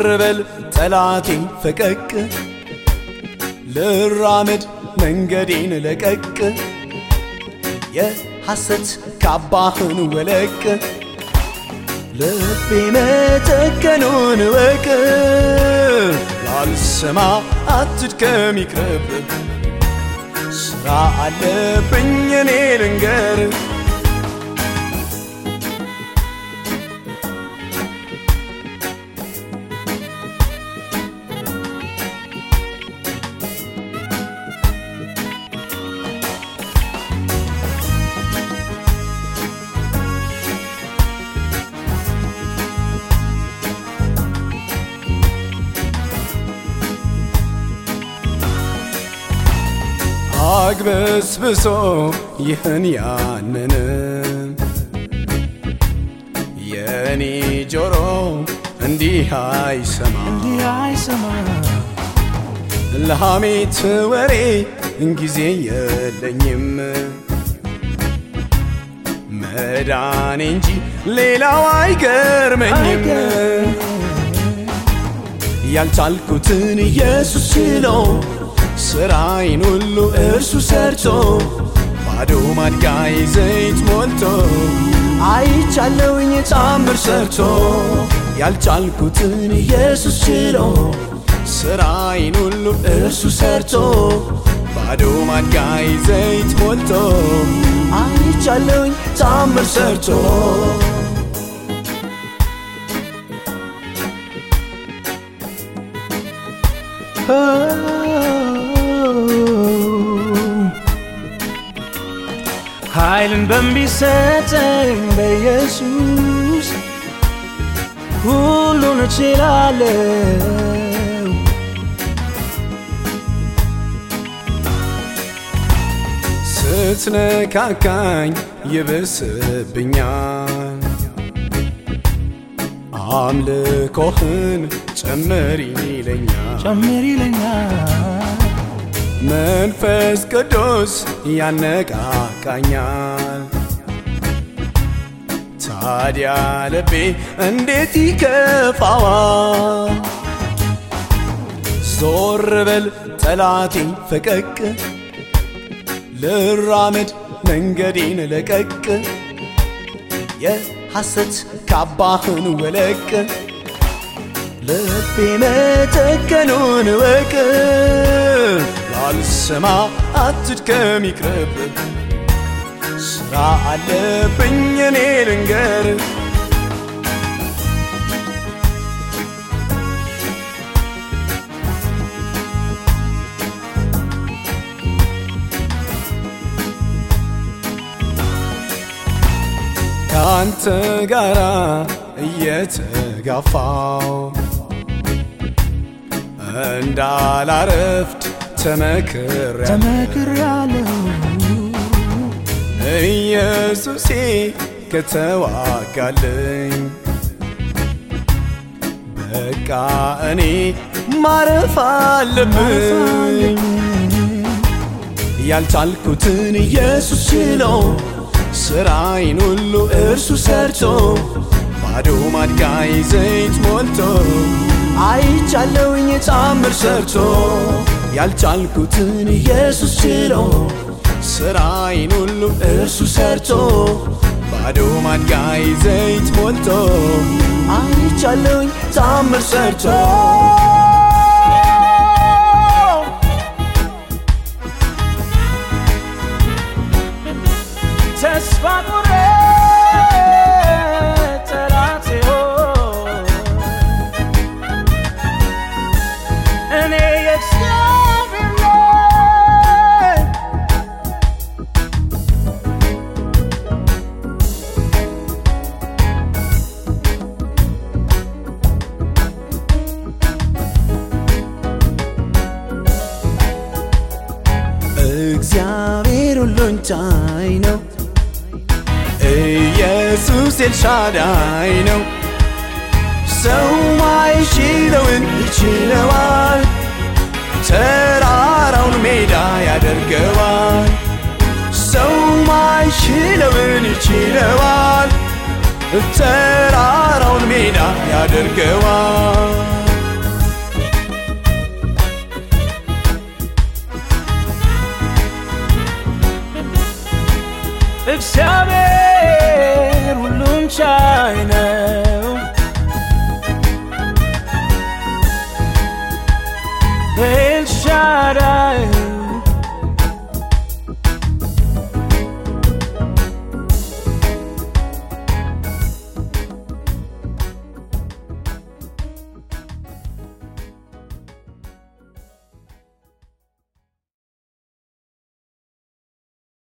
በል ጠላቴ ፈቀቅ ልራመድ መንገዴን ለቀቅ የሐሰት ካባህን ወለቅ ልቤ መተከኑን ወቅ ላልሰማ አትድከም ይቅረብ ስራ አለብኝ እኔ ልንገር አግበስብሶ ይህን ያንን የኔ ጆሮ እንዲህ አይሰማ ለሐሜት ወሬ ጊዜ የለኝም መዳኔ እንጂ ሌላው አይገርመኝም ያልቻልኩትን ኢየሱስ ችሎ ስራዬን ሁሉ እርሱ ሰርቶ ባዶ ማድጋይ ዘይት ሞልቶ አይቻለውኝ ታምር ሰርቶ ያልቻልኩትን ኢየሱስ ችሎ ስራዬን ሁሉ እርሱ ሰርቶ ባዶ ማድጋይ ዘይት ሞልቶ አይቻለውኝ ታምር ሰርቶ ኃይልን በሚሰጠኝ በኢየሱስ ሁሉን እችላለሁ ስትነካካኝ ይብስብኛል አምልኮህን ጨምር ይለኛል መንፈስ ቅዱስ ያነቃቃኛል ታዲያ ልቤ እንዴት ይከፋዋል ዞር በል ጠላቴ ፈቀቅ ልራመድ መንገዴን ለቀቅ የሐሰት ካባህን ወለቅ ልቤ መተከኑን ወቅ ላልሰማ አትድከም ይቅረብ ስራ አለብኝ እኔ ልንገር ካንተ ጋራ እየተጋፋው እንዳላረፍድ ተመክሬያለሁ ኢየሱሴ ከተዋጋልኝ በቃ እኔ ማረፍ አለብኝ ያልቻልኩትን ኢየሱስ ችሎ ስራዬን ሁሉ እርሱ ሰርቶ ባዶ ማድጋይ ዘይት ሞልቶ አይቻለውኝ ታምር ሰርቶ ያልቻልኩትን ኢየሱስ ችሎ ስራዬን ሁሉ እርሱ ሰርቶ ባዶ ማድጋይ ዘይት ሞልቶ አይቻለውኝ ታምር ሰርቶ ተስፋ ቁረጥ ጠላቴ ሆይ እኔ የእግዚአብሔር ነኝ እግዚአብሔር ሁሉን ቻይ ነው ኢየሱስ ኤልሻዳይ ነው ሰው ማይችለውን ይችለዋል ተራራውን ሜዳ ያደርገዋል ሰው ማይችለውን ይችለዋል ተራራውን ሜዳ ያደርገዋል እግዚአብሔር ሁሉን ቻይ ነው